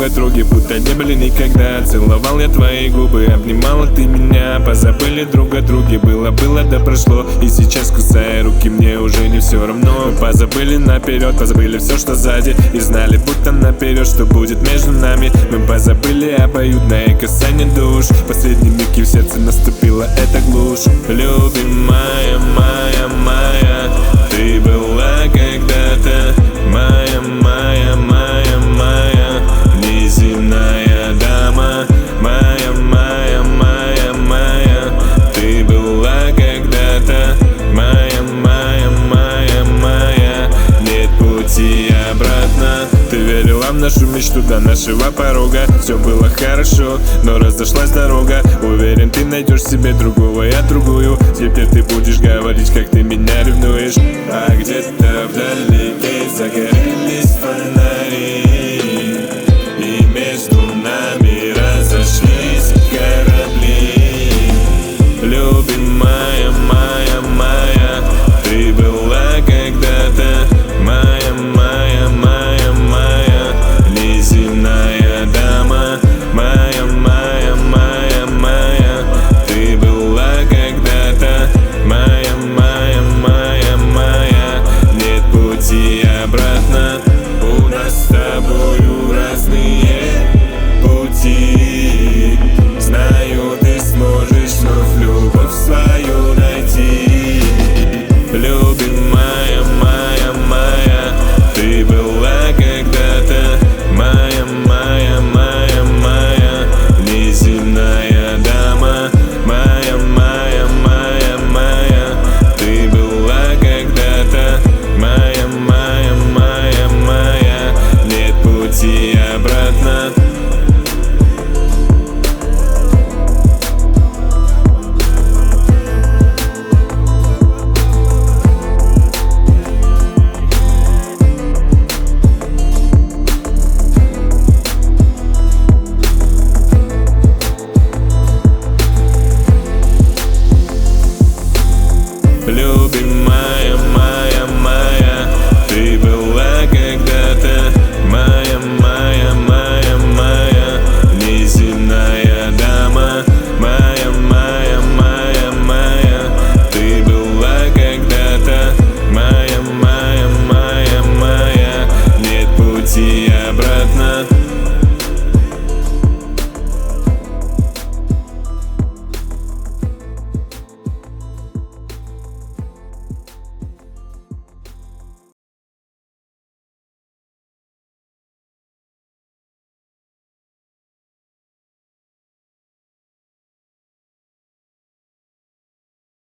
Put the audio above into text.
друга друге, будто не были никогда. Целовал я твои губы, обнимала ты меня. Позабыли друг о друге, было да прошло. И сейчас, кусая руки, мне уже не все равно. Мы позабыли наперед, позабыли все, что сзади, и знали будто наперед, что будет между нами. Мы позабыли обоюдное касание душ. Последний миг, и в сердце наступила эта глушь. Любимая моя, моя, ты была когда-то моя, моя, моя, моя, неземная дама. Моя, моя, моя, моя, ты была когда-то моя, моя, моя, моя, нет пути обратно. Ты верила в нашу мечту до нашего порога. Все было хорошо, но разошлась дорога. Уверен, ты найдешь себе другого, я другую. Теперь ты будешь говорить, как ты меня ревнуешь. А где-то вдалеке загорелись фонари.